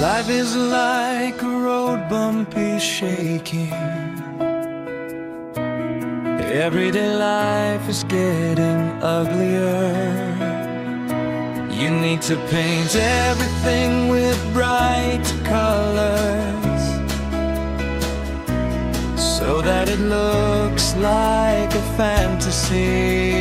Life is like a road bumpy shaking. Everyday life is getting uglier. You need to paint everything with bright colors, so that it looks like a fantasy.